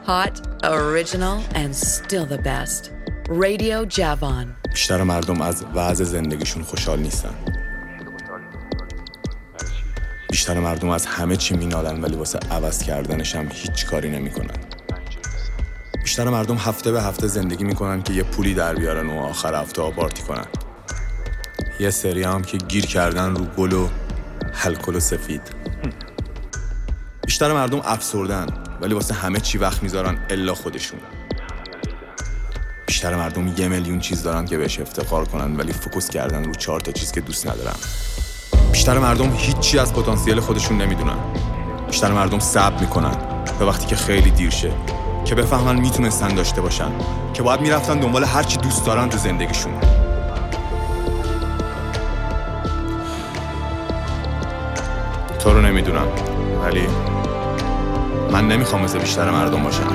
Hot, original and still the best. Radio Javon. بیشتر مردم از وضع زندگیشون خوشحال نیستن. بیشتر مردم از همه چی مینالن ولی واسه عوض کردنش هم هیچ کاری نمیکنن. بیشتر مردم هفته به هفته زندگی میکنن که یه پولی در بیارن و آخر هفته پارتی کنن. یه سری هم که گیر کردن رو گل و الکل و سفید. بیشتر مردم افسردن ولی واسه همه چی وقت میذارن الا خودشون. بیشتر مردم 1 میلیون چیز دارن که بهش افتخار کنن ولی فوکوس کردن رو 4 تا چیز که دوست ندارن. بیشتر مردم هیچی از پتانسیل خودشون نمیدونن. بیشتر مردم صبر میکنن تا وقتی که خیلی دیر شه که بفهمن میتونستن داشته باشن، که باید میرفتن دنبال هر چی دوست دارن تو زندگیشون. تو رو نمیدونم ولی من نمیخوام مثل بیشتر مردم باشم.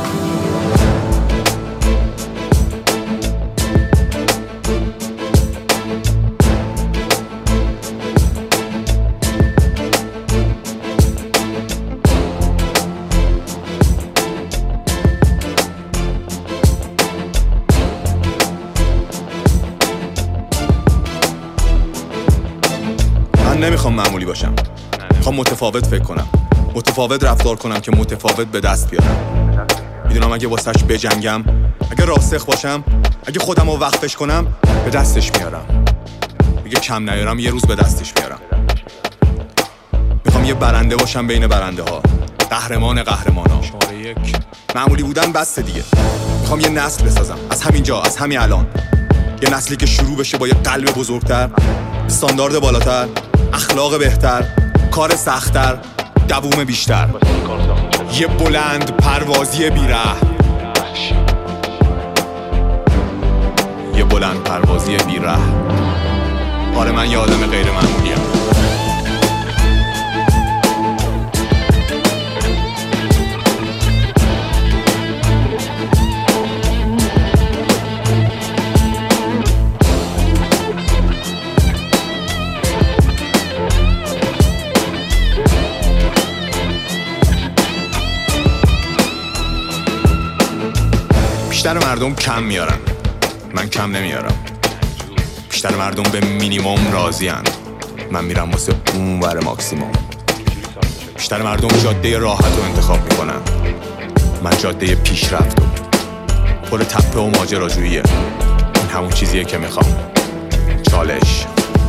من نمیخوام معمولی باشم. میخوام متفاوت فکر کنم، متفاوت رفتار کنم که متفاوت به دست بیارم. میدونم اگه واسش بجنگم، اگه راسخ باشم، اگه خودم رو وقفش کنم به دستش میارم. اگه کم نیارم یه روز به دستش میارم. میخوام یه برنده باشم بین برنده ها، قهرمان قهرمانا. شماره 1 معمولی بودن بسته دیگه. میخوام یه نسل بسازم از همینجا، از همین الان. یه نسلی که شروع بشه با یه قلب بزرگتر، استاندارد بالاتر، اخلاق بهتر، کار سخت‌تر، دووم بیشتر. یه بلند پروازی بیره، یه بلند پروازی بیره. آره من یه آدم غیر معمولیم. بیشتر مردم کم میارن، من کم نمیارم. بیشتر مردم به مینیمم راضی هن، من میرم واسه اون ور ماکسیموم. بیشتر مردم جاده راحت رو انتخاب میکنن، من جاده پیشرفت رو. پر تپه و ماجراجوییه، این همون چیزیه که میخوام. چالش.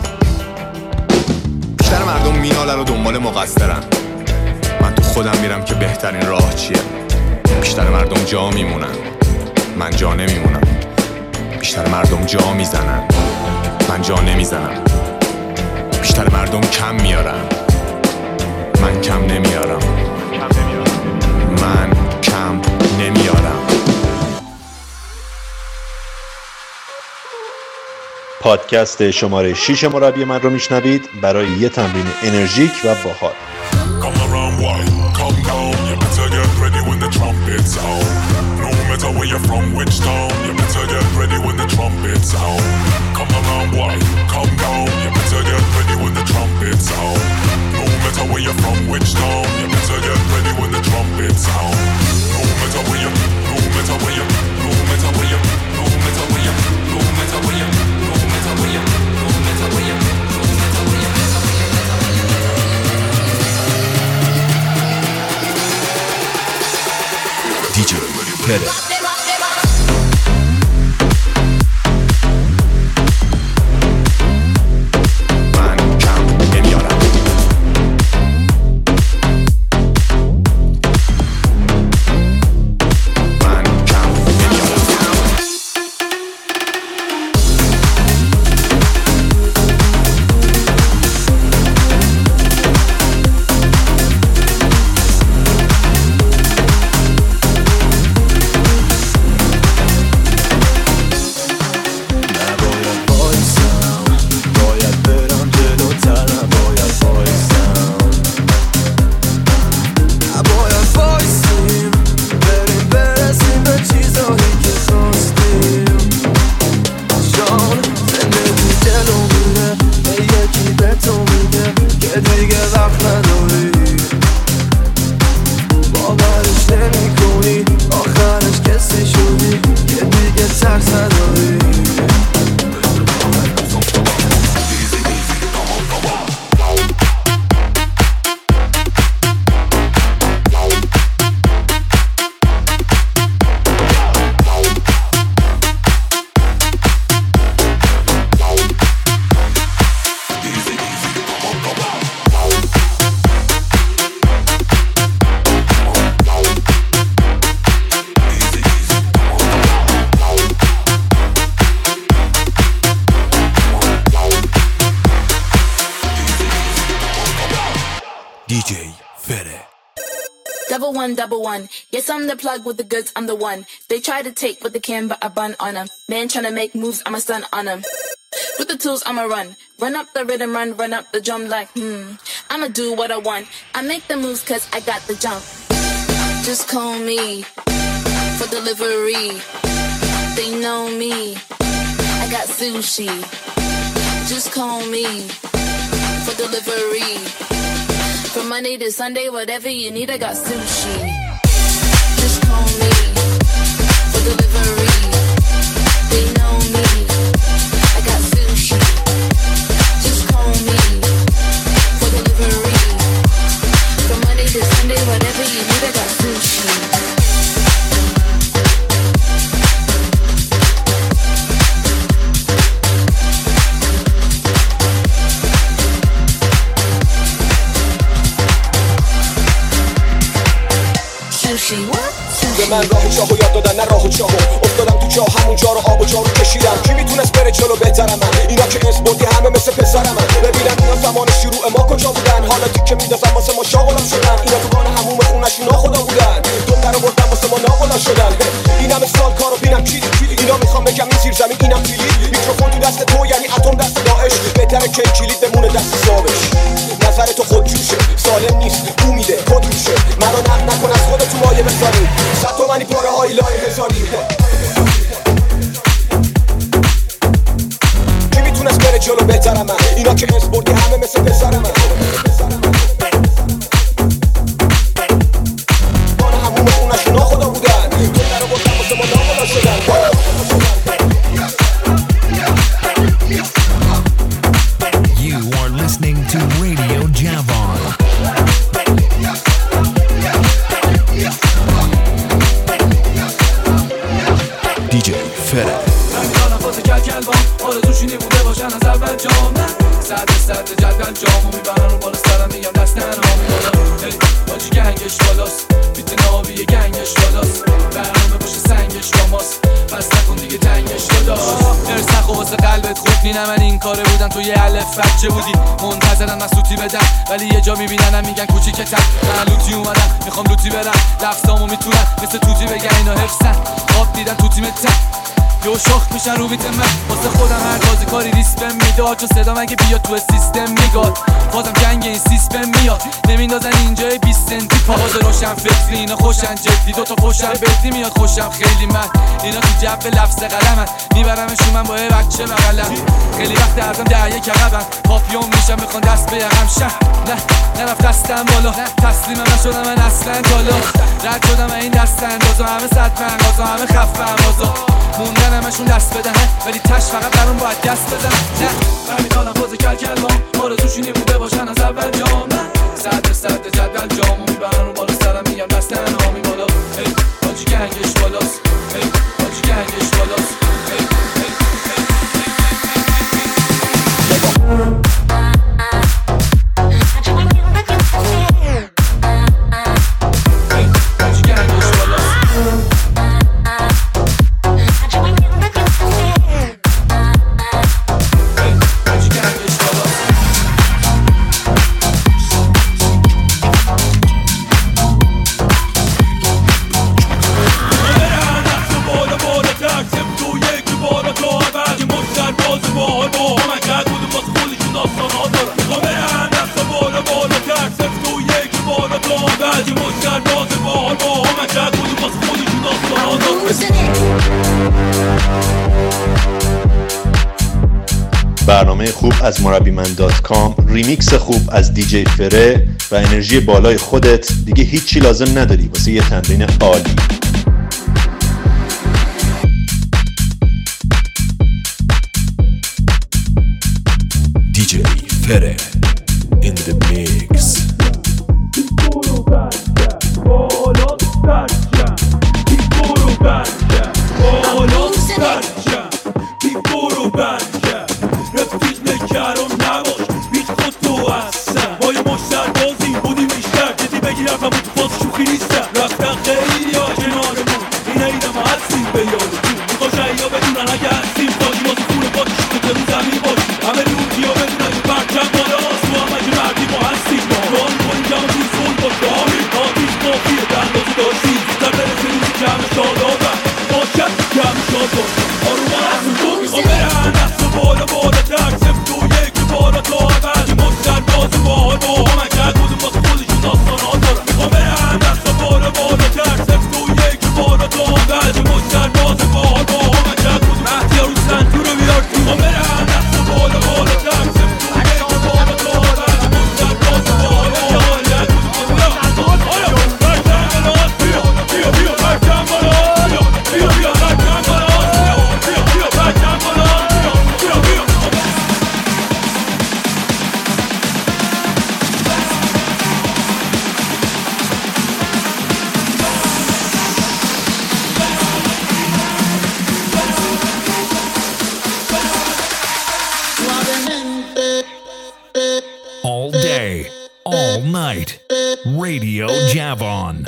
بیشتر مردم مینالن و دنبال مقصرن، من تو خودم میرم که بهترین راه چیه. بیشتر مردم جا میمونن، من جا نمیمونم. بیشتر مردم جا میزنن، من جا نمیزنم. بیشتر مردم کم میارن، من کم نمیارم. من کم نمیارم. پادکست شماره 6 مربی من رو میشنوید برای یه تمرین انرژیک و باحال. No matter where you're from, which town, you better get ready when the trumpet sound. Come around, boy, come down, you better get ready when the trumpet sound. No matter where you're from, which town, you better get ready when the trumpet sound. No matter where you, no matter where you, no matter where you, no matter where you, no matter where you, no matter where you, no matter where you, no matter where you. DJ Pere. Double one. Yes, I'm the plug with the goods, I'm the one. They try to take what they can, but I bun on them. Man tryna make moves, I'm a stun on them. With the tools, I'ma run. Run up the rhythm, run up the drum like, I'ma do what I want. I make the moves cause I got the jump. Just call me for delivery. They know me. I got sushi. Just call me for delivery. From Monday to Sunday, whatever you need, I got sushi. Just call me for delivery. They know me. I got sushi. Just call me for delivery. From Monday to Sunday, whatever you need, I got sushi. به من راه چاهو یاد دادن نه راه چاهو افتادم تو چاه همونجا رو آب و جارو کشیدم کی میتونست بره جلو بهترم من اینا که اسپورتی همه مثل پسرم من ببینن اینا زمان شروع ما کجا بودن حالا تیکه میندازن واسه ما شاغلم شدن اینا تو گان هموم خونشون ناخدا بودن دم درو بردن واسه ما ناغلا شدن این همه سال کارو بینم کلید اینا میخوام بگم این زیر زمین اینم کلید میکروفون تو دست تو یعنی اتم دست داعش بهتره که کلید بمونه دست صابش نظر تو خودجوشه سالم نیست او میده خود روشه منو نقد نکن از خودت تو مایه بذاری صد تومنی پاره های لای هزاری کی میتونست بره جلو بهترم من اینا که اسپورتی همه مثل پسرم من بان هموم خونشون ناخدا بودن دل رو بردن واسه ما ناخدا شدن You are listening to Radio Javon. DJ Fere. آرزوشونی بوده باشن از اول جامعه صد جدول جامو میبرن رو بالا سرم میگم دست تنها میبالا باجی گنگش بالاست بیت نابی گنگش بالاست برنامه باشه سنگش با ماست پس نکن دیگه تنگش داداش ارز نخو واسه قلبت خود نینه من این کاره بودم تو یه الف بچه بودی منتظرن من سوتی بدم ولی یه جا میبیننم میگن کوچیکتر من لوتی اومدم میخوام لوتی برم دقصامو میتونم مثل توتی بگن اینا حفظن خواب دیدن تو تیمتن یو شخ میشن رو بیت من واسه خودم هر بازی کاری ریسپم میداد چون صدا مگه بیاد تو سیستم میگاد بازم جنگ این سیستم میاد نمیندازن اینجای 20 سنتی پاواز روشن فکری اینا خوشن جدی دوتا خوشن بدی میاد خوشم خیلی من اینا تو جو لفظ قلمن میبرمشون من با یه بچه بغلم خیلی وقت ازم دعیه کقبن پاپیون میشم میخوان دست به یقم شه نه نرفت دستم بالا تسلیمم نشدم من اصلا بالا رد شدم این دست اندازا همه صد پنگازا همه خفه امازا موندن همشون دست بدن ولی تش فقط برام باید دست بزن نه همین حالم باز کلکلام آرزوشونی بوده باشن از اول جامعه صد جدول جامو میبرن رو بالا سرم میگم دست تنها میبالا باجی گنگش بالاست باجی گنگش بالاست برنامه خوب از مربیمن.com، ریمیکس خوب از دیجی فره و انرژی بالای خودت دیگه هیچی لازم نداری واسه یه تمرین عالی. دیجی فره in the mix. Coffee Radio Javon.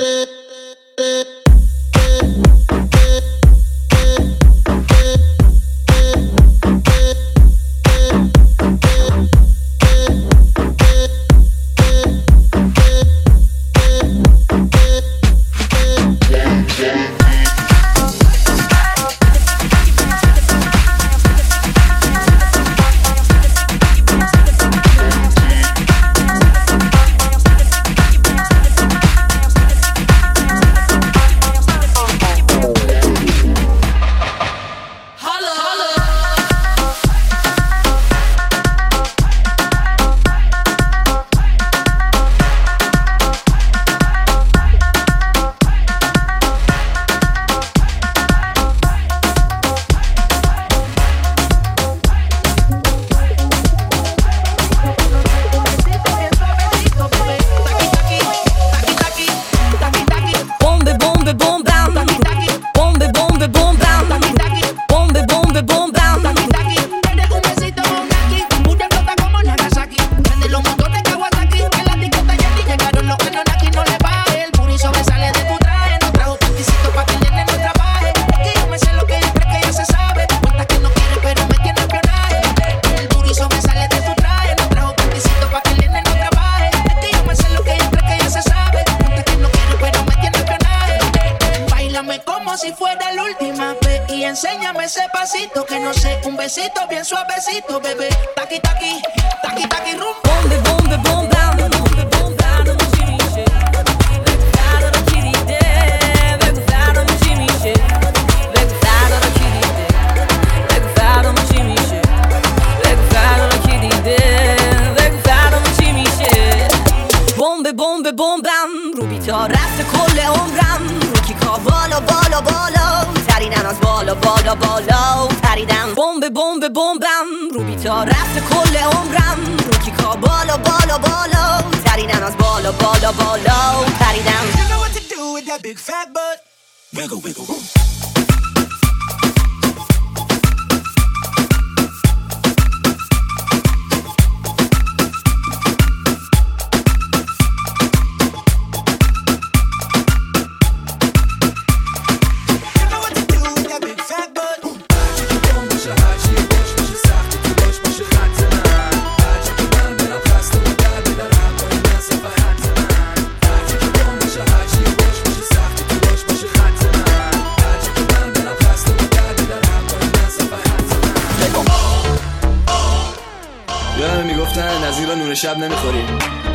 شب نمیخوری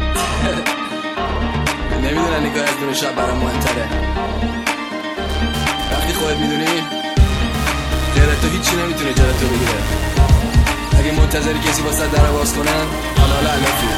نمیدونن نگاه از دون شب برام مهمتره وقتی خودت میدونی غیرت تو هیچی نمیتونه جلوت رو بگیره اگه منتظری کسی واسه در باز کنن حالا علافی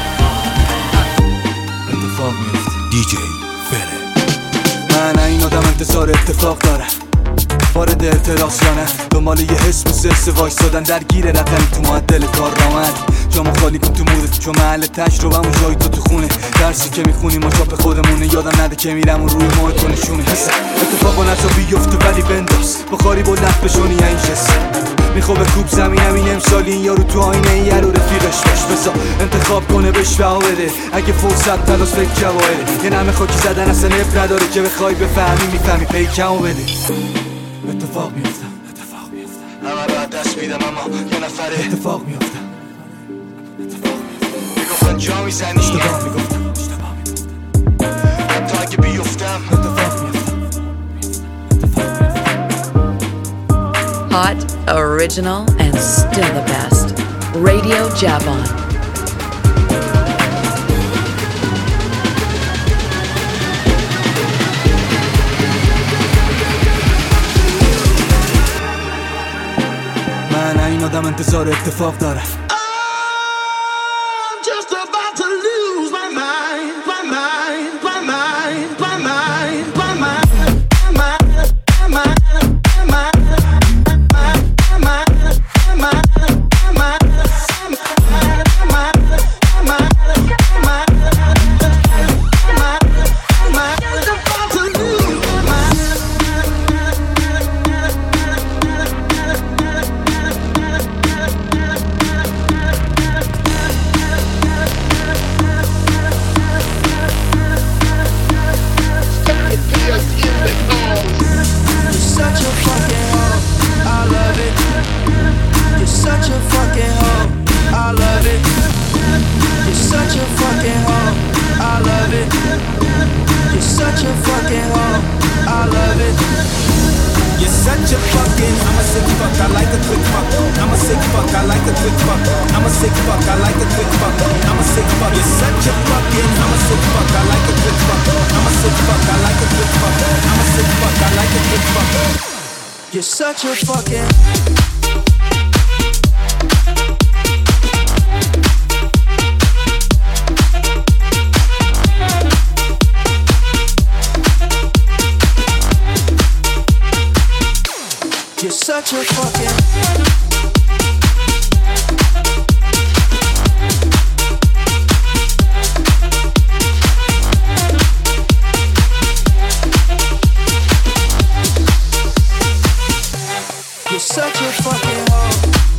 اتفاق میفته DJ فره من این آدم انتظار اتفاق داره وارد اعتراض یا نه دنبال یه حس مثل وایسادن درگیر رقمی تو معدل کار رامد جامو خالی کن تو مودت چون محل تجربه‌مو جای تو خونه درسی که میخونیم و چاپ خودمونه یادم نده که میرم و روی ماه تو نشونه اتفاقا نزا بیفته ولی بنداز بخاری بلند بشونی این جسم میخوابه کوب زمینم این امسالی این یارو تو آینه این یارو رفیقش باش بسا انتخاب کنه بهش بها بده اگه فرصت تلاش فکر جواهره یه نمه خاکی زدن اصلا نف نداره که بخوای بفهمی میفهمی پیکمو بده اتفاق میفته همه را دست میدم اما یه نفره اتفاق میفته میگفتن جا میزنی اشتباه میگفتم حتی اگه بیفتم اتفاق میفته Hot, original, and still the best. Radio Javon. من این آدم انتظار اتفاق داره such a fucking hoe, I love it. You're such a fucking, I'm a sick fuck, I like a quick fuck. I'm a sick fuck, I like a quick fuck. I'm a sick fuck, I like a quick fuck. I'm a sick fuck, you're such a fucking, I'm a sick fuck, I like a quick fuck. I'm a sick fuck, I like a quick fuck. I'm a sick fuck, I like a quick fuck. You're such a fucking You're such a fucking You're such a fucking hoe.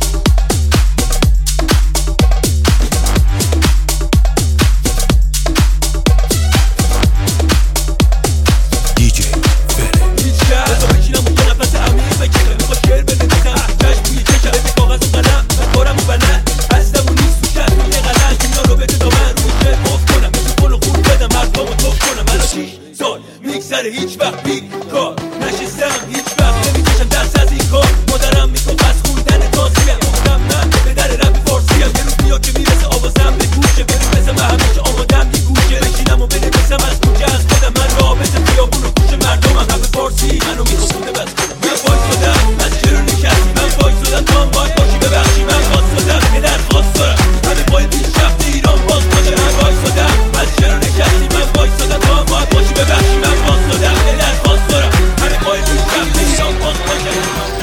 هیچ وقت بیکار نشستم هیچ وقت نمیکشم دست از این کار مادرم میگفت از خوندن تازیم گفتم من به در رب فارسیم یه روز میاد که میرسه آوازم به گوشه بریم بزم همیشه آمادم یه گوشه بشینم و بنویسم از کوچه از خودم من رابطه خیابون و کوچه مردمم همه فارسی منو میخوابونده بس من وایسادم از چرا نشستی من وایسادم تا هم باید باشی ببخشی من خواستادم یه درخواست دارم همه باید پیشرفت ایران باز باشه من وایسادم از چرا نشستی من وایسادم تا هم باید باشی ببخشی من خواستادم یه درخواست دارم همه باید پیشرفت ایران باز باشه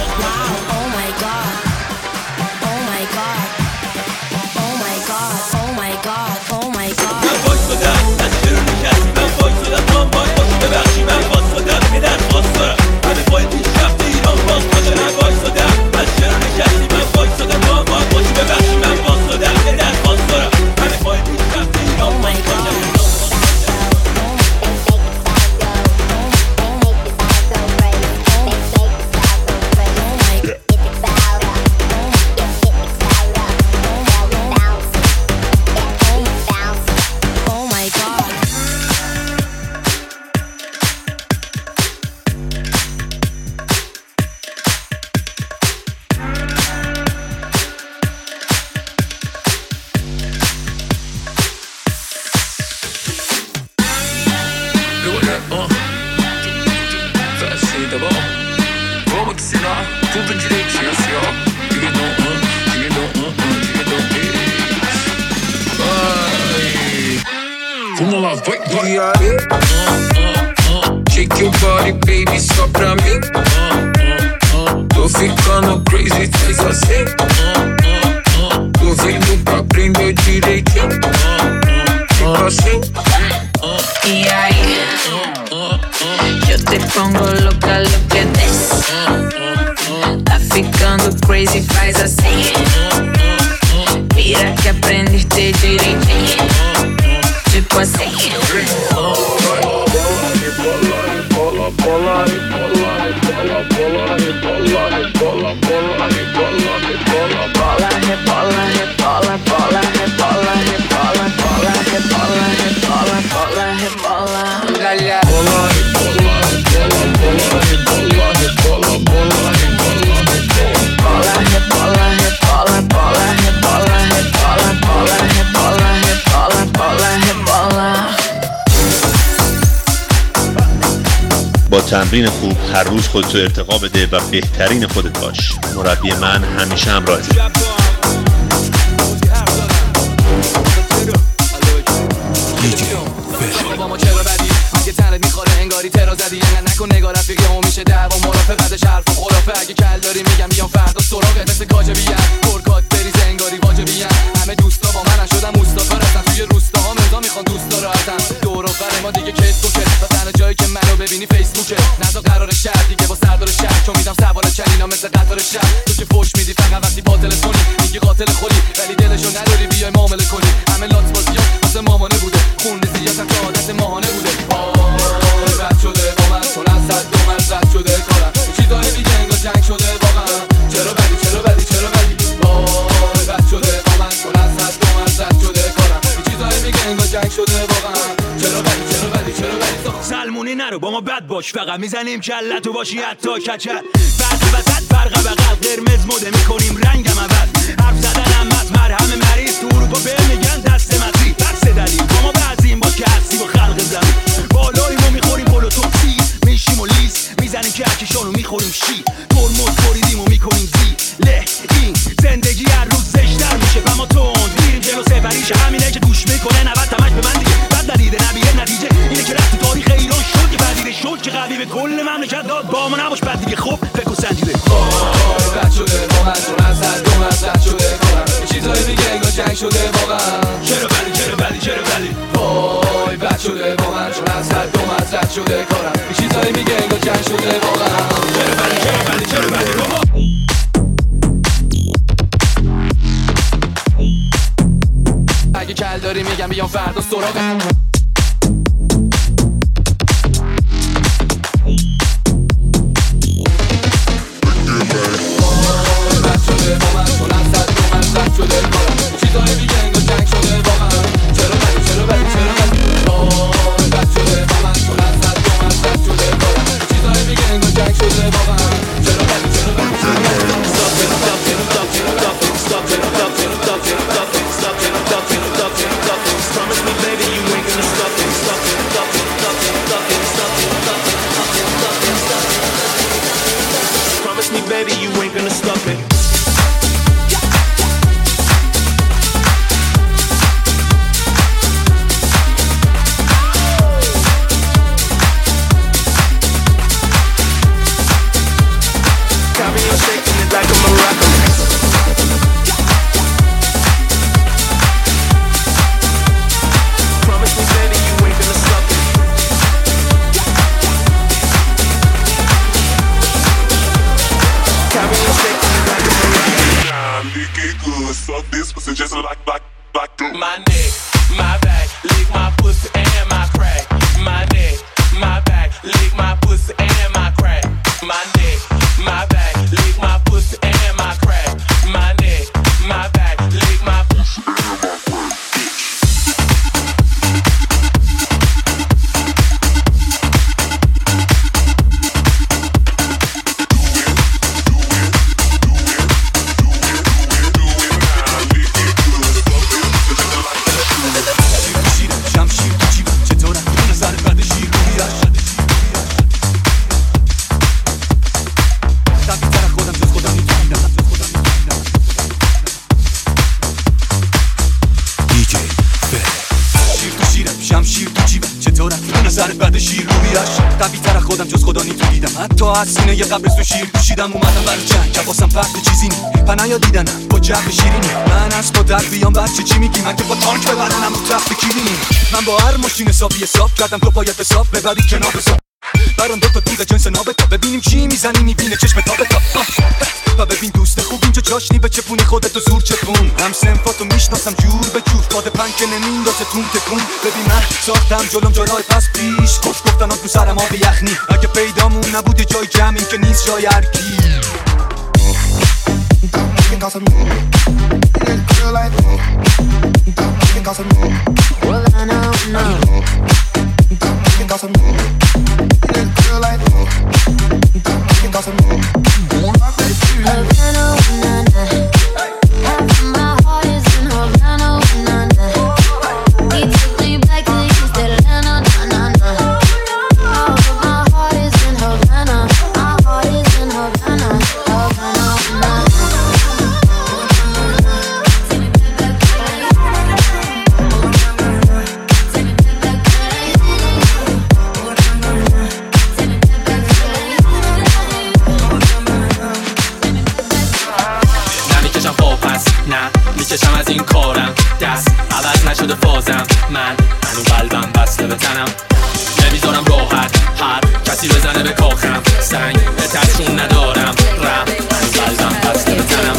Shake your body, baby, só pra mim. Tô ficando crazy, faz assim. Tô vindo pra aprender direitinho. Tipo assim. Y ahí, yo te pongo loca, lo que des. Tá ficando crazy, faz assim. Mira que aprendiste direitinho. Tipo assim. با تمرین خوب هر روز خودتو ارتقا بده و بهترین خودت باش. مربی من همیشه همراهت. اگه تنت میخوره انگاری ترا زدی انقدر نکن نگاه رفیقی همون میشه دعوا مرافقتش حرف و خرافه اگه کل داری میگم بیام فردا سراغت مثل کاجبیه پرکات بریز انگاری واجبیه همه دوستا با منن شدم اوستا رفتن توی روستاها مردا میخوان دوستا راحتن دور و بر ما دیگه کیس بوکه و تنها جایی که منو ببینی فیسبوکه نذار قرار شهر دیگه با سردار شهر چون میدم سوال چلینا مثل قطار شهر تو که فوش میدی فقط وقتی با تلفنی میگی قاتل خودی ولی دلشو نداری بیای معامله کنی همه لات بازیام واسه مامانه بوده خون زیادم که عادت ماهانه بوده رد شده با من چون از صد دو من رد شده کارم چیزایی میگه انگار جنگ شده واقعا چرا بدی رد شده با من چون از صد دو من رد شده کارم چیزایی میگه انگار جنگ شده واقعا چرا بدی مهمونی نرو با ما بد باش، فقط میزنیم کلت و باشی حتی کچل. فرق وسط فرق بغل، قرمز مده میکنیم رنگم اول. حرف زدنم از مرهم مریض، تو اروپا به میگن دست مزی. بس دلیل با ما بعضیم با که هستی با خلق زمین. بالاییم و میخوریم پلو توکسی، میشیم و لیز میزنیم که هرکشانو میخوریم شی. ترمز بریدیم و میکنیم زی له. این زندگی هر روز زشتر میشه و ما تند میریم جلو سفریشه. همینه که گوش میکنه 90 تمش به من دیگه. بد ندیده نبیه نتیجه اینه که رفت تاریخ ایران شد که پدیده شد که قوی به کل مملکت داد. با ما نباش بد دیگه. خب فکر و سنجیده بد شده واقعا چون از حد و مزد شده کارم. چیزایی میگه انگار جنگ شده واقعا. چرا ولی چرا ولی چرا ولی وای بد شده واقعا چون از حد و مزد شده کارم. چیزایی میگه انگار جنگ شده واقعا. چرا ولی چرا ولی چرا ولی بابا. اگه کل داری میگم بیام فردا سراغ. شده کارم. چیزایی میگه انگار جنگ شده واقعا. چرا ولی چرا ولی چرا ولی بد شده واقعا چون از حد و مزد شده کارم. چیزایی میگه انگار جنگ شده واقعا. چرا ولی چرا ولی چرا ولی Promise me baby you ain't gonna stop it. Promise me baby you ain't gonna stop it. My neck, my back, lick my pussy and my crack. My neck, my back, lick my pussy and my crack. My neck, my back, lick my pussy and my crack. My neck, my back, lick my pussy and my crack. حتی از سینه یه قبر تو شیر کشیدم اومدم برای جنگ جواسم فرد چیزی نی پنایا دیدنم با جب شیرینی. من از قدر بیام بچه چی میگی من که با تانک ببرنم تو تخت کلینی. من با هر ماشین حساب کردم تو باید حساب ببری کنار حساب. برام دوتا دود جنس نابتا ببینیم چی میزنی میبینه چشم تابتا. و ببین دوست خوب اینجا جاشنی به چپونی خودتو زور چپون. هم سنفاتو میشناسم جور به جور باد پنک نمیندازه تون تکون. ببین من ساختم جلوم جلوی پس پیش خوش گفتن تو سرم آب یخنی. اگه پیدامون نبوده جای جمع این که نیست جای هرکی. Well I know my heart is in Havana, he took me back to East Atlanta, oh, my heart is in Havana, my heart is in Havana, میکشم از این کارم دست عوض نشده فازم. من هنو قلبم بسته به تنم نمیذارم راحت هر کسی بزنه به کاخم. سنگ به تشون ندارم رم هنو قلبم بسته به تنم.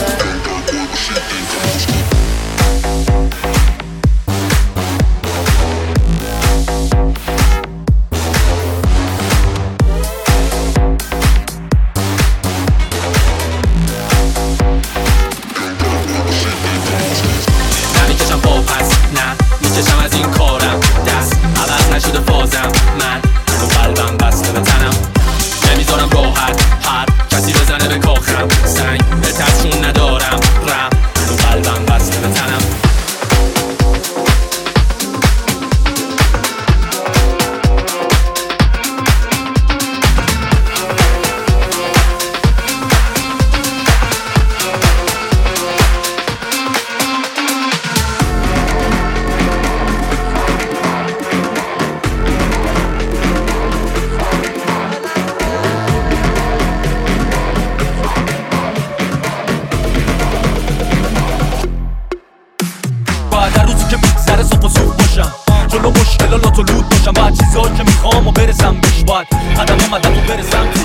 میکشم از این کارم دست عوض نشده فازم. من هنو قلبم باد قدم اومدم تو برسم